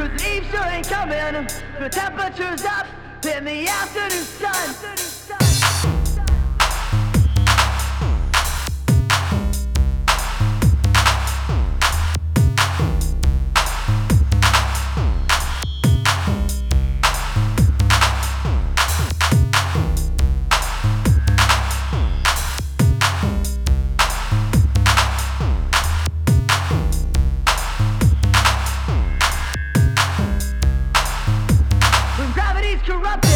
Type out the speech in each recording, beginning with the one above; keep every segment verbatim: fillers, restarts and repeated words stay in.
'cause Eve sure ain't coming. The temperature's up in the afternoon sun. Corrupted.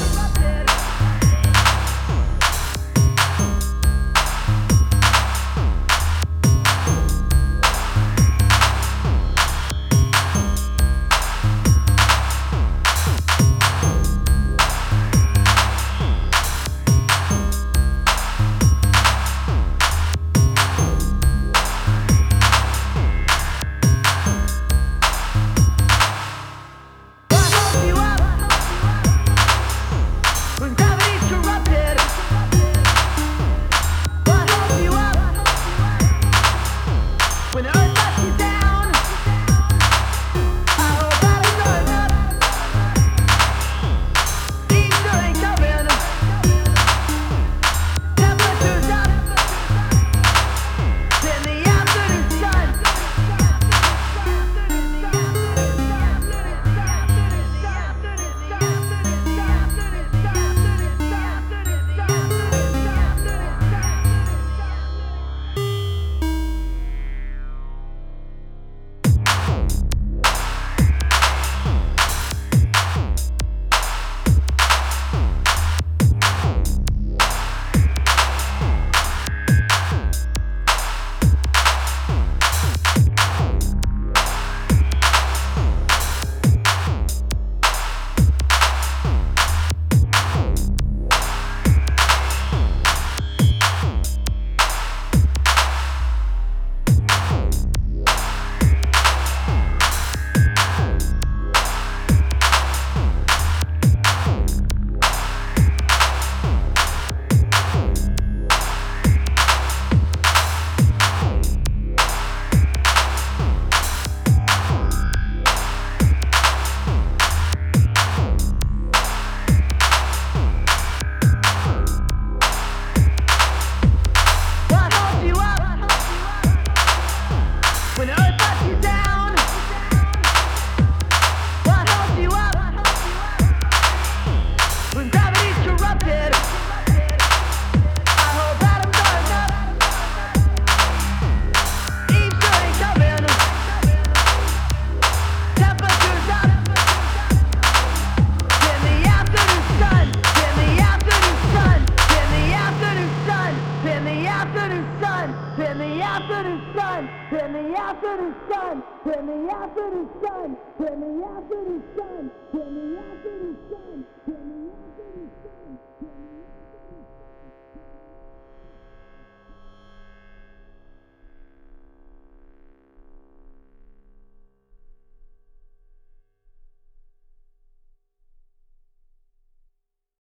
When the earth lets you down, I hope that it's good enough. Eve sure ain't coming. Temperature's up in the afternoon sun. When the earth lets you down, what holds you up? When gravity's corrupted, I hope that I'm good enough. Eve sure ain't coming. Temperature's up in the afternoon sun, in the afternoon sun, in the afternoon sun, in the afternoon sun, in the afternoon sun. In the afternoon sun, in the afternoon sun, in the afternoon sun, in the afternoon sun, in the afternoon sun.